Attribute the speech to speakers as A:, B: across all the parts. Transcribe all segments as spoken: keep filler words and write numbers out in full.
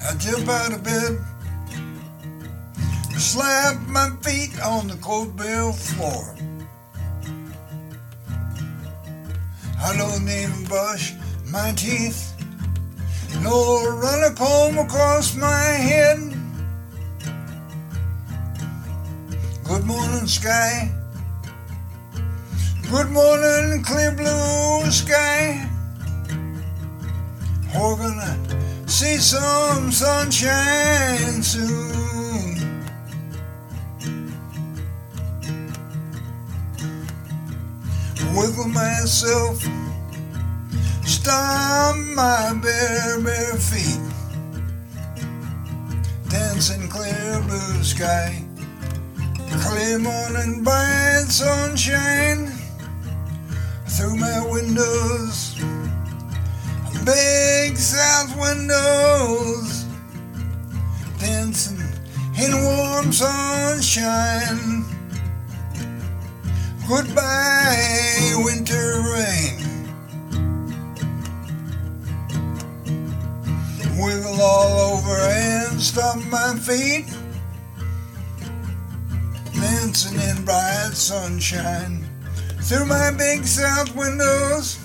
A: I jump out of bed, slap my feet on the cold bare floor. I don't even brush my teeth, nor run a comb across my head. Good morning, sky. Good morning, clear blue sky. We're gonna see some sunshine soon. Wiggle myself, stomp my bare, bare feet. Dancing clear blue sky, clear morning, bright sunshine. Through my windows, big south windows, dancing in warm sunshine. Goodbye, winter rain. Wiggle all over and stomp my feet, dancing in bright sunshine. Through my big south windows,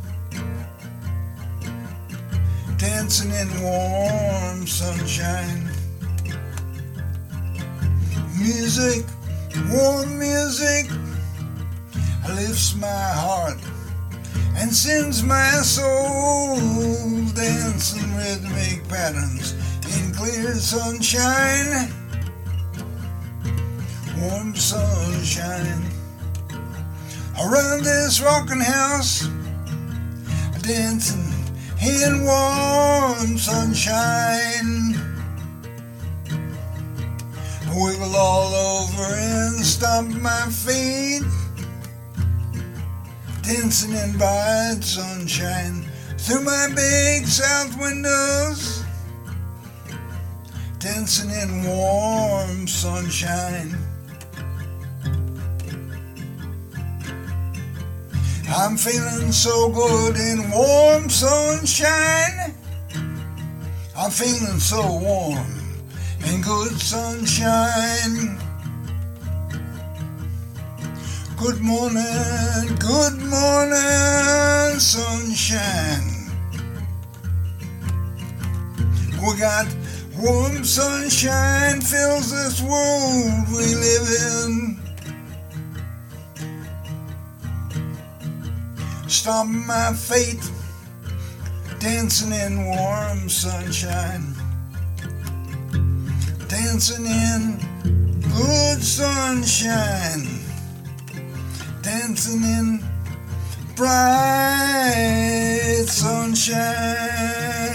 A: dancing in warm sunshine. Music, warm music, lifts my heart and sends my soul dancing rhythmic patterns in clear sunshine. Warm sunshine. Around this rocking house, dancing in warm sunshine. Wiggle all over and stomp my feet, dancing in bright sunshine. Through my big south windows, dancing in warm sunshine. I'm feeling so good in warm sunshine. I'm feeling so warm in good sunshine. Good morning, good morning, sunshine. We got warm sunshine fills this world we live in. Stomp my feet, dancing in warm sunshine. Dancing in good sunshine. Dancing in bright sunshine.